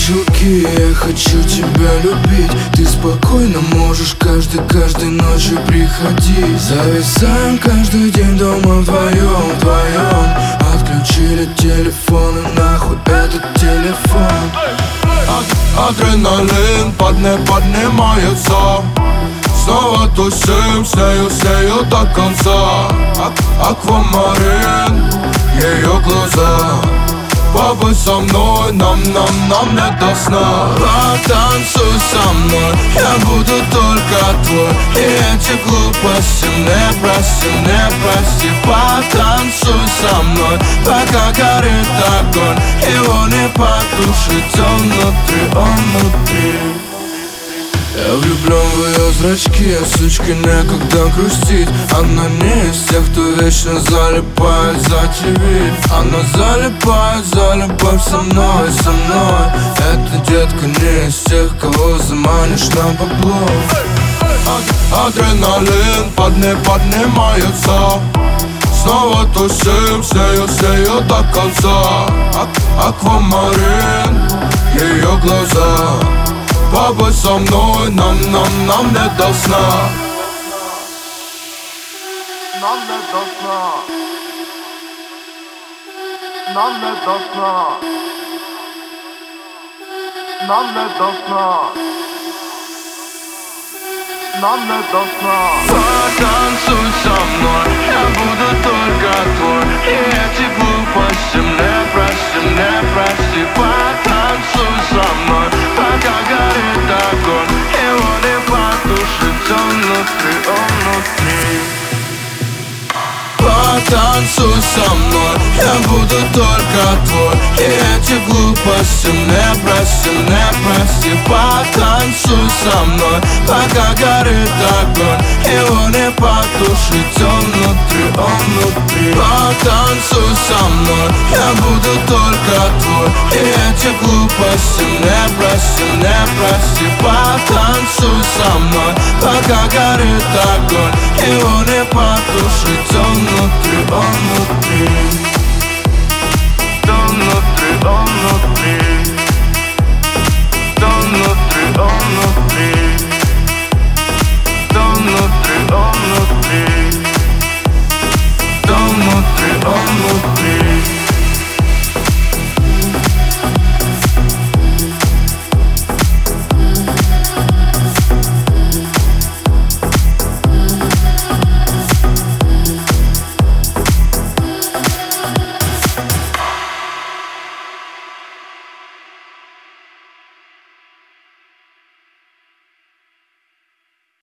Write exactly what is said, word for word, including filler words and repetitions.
чулки, я хочу тебя любить. Ты спокойно можешь каждый, каждой ночью приходить. Зависаем каждый день дома вдвоем, вдвоем. Отключили телефон и нахуй этот телефон. Адреналин подне, поднимается. Снова тусим, с нею, с нею до конца. Аквамарин, ее глаза. Побудь со мной, нам, нам, нам не до сна. Потанцуй со мной, я буду только твой. И эти глупости не прости, не прости. Потанцуй со мной, пока горит огонь. Его не потушить, он внутри, он внутри. Я влюблен в ее зрачки, а сучке некогда грустить. Она не из тех, кто вечно залипает за ТВ. Она залипает за любовь со мной, со мной. Эта детка не из тех, кого заманишь на бабло. Адреналин подне, поднимается. Снова тусим, с нею, с нею до конца. Аквамарин, ее глаза. Побудь со мной, нам, нам, нам не до сна. Нам не до сна. Нам не до сна. Нам не до сна. Нам не до сна. Потанцуй со мной, я буду только твой. И эти глупости не прости, не прости. Потанцуй со мной, пока горит огонь. Его не потушить, он внутри, он внутри. Потанцуй со мной, я буду только твой. И эти глупости не прости, не прости. Потанцуй со мной, пока горит огонь. Его не потушить, он внутри, он внутри. Потанцуй со мной, я буду только твой. И эти глупости не прости, не прости. Потанцуй со мной, пока горит огонь. Его не потушить, он внутри, он внутри.